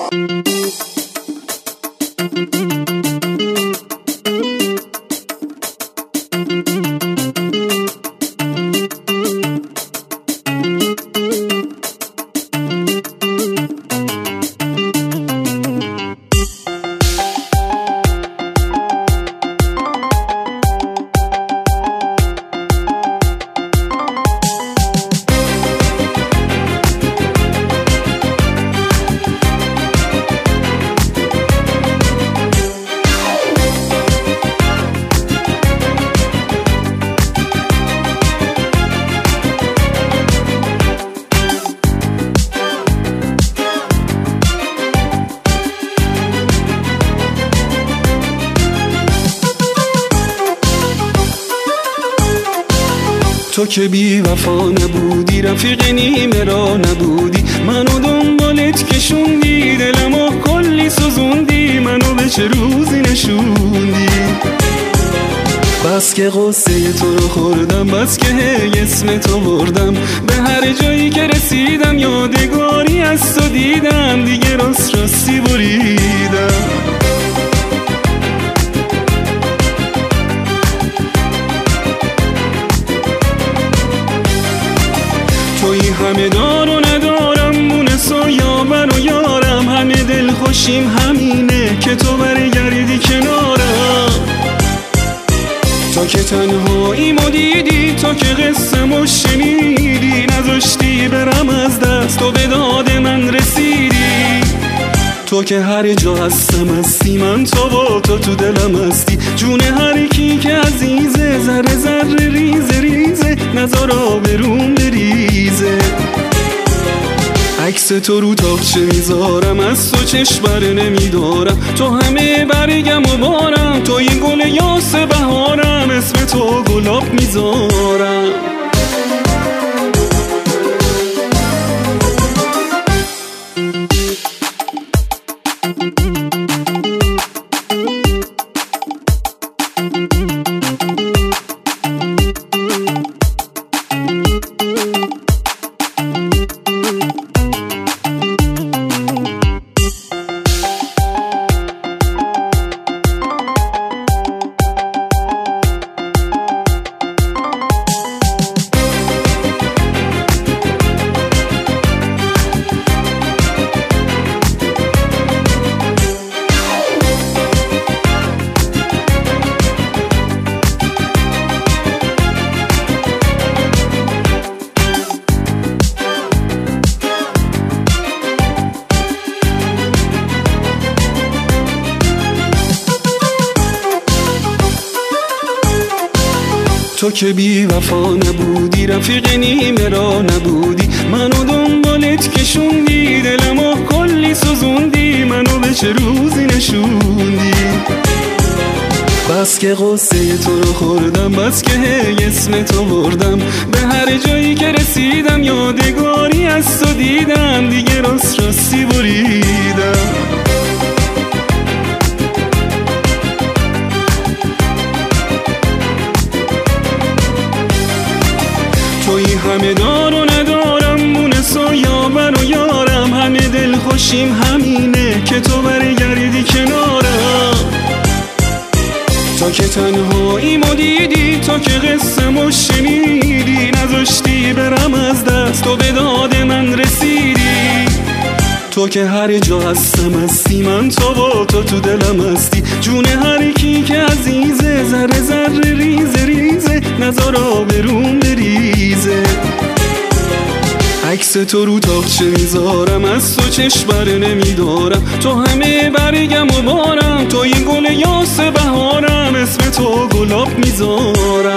تو که بی وفا نبودی، رفیق نیمه را نبودی، منو دنبالت کشوندی، دلمو کلی سوزوندی، منو به چه روزی نشوندی. بس که غصه تو رو خوردم، بس که هی اسم تو بردم، به هر جایی که رسیدم یادگاری از تو دیدم، دیگه راست راستی بریدم. توی همه دار و ندارم، مونس و یاور و یارم، همه دل خوشیم همینه که تو برگردی کنارم. تو که تنهاییمو دیدی، تو که قصه‌مو شنیدی، نذاشتی برم از دست، تو به داد من رسیدی. تو که هر جا هستم هستی، من تو با تو تو دلم هستی، جون هر کی که عزیزه، ذره ذره ریزه ریزه، نذار آبروم بریزه. عکس تو رو تاقچه میذارم، از تو چشم بر نمیدارم، تو همه برگم و بارم، تو این گل یاس بهارم، اسم تو گلاب میذارم. تو که بی وفا نبودی، رفیق نیمه را نبودی، منو دنبالت کشوندی، دلمو کلی سوزوندی، منو به چه روزی نشوندی. بس که غصه تو رو خوردم، بس که هی اسم تو بردم، به هر جایی که رسیدم یادگاری از تو دیدم، دیگه راست راستی بریدم. توی همه دار و ندارم، مونس و یاور و یارم، همه دل خوشیم همینه که تو برگردی کنارم. تو که تنهاییمو دیدی، تو که قصه‌مو شنیدی، نذاشتی برم از دست، تو به داد من رسیدی. تو که هر جا هستم هستی، من تو با تو تو دلم هستی، جون هر کی که عزیزه، ذره ذره ریزه ریزه، نذار آبروم بریزه. عکس تو رو تاقچه میذارم، از تو چشم بر نمیدارم، تو همه برگم و بارم، تو این گل یاس بهارم، اسم تو گلاب میذارم.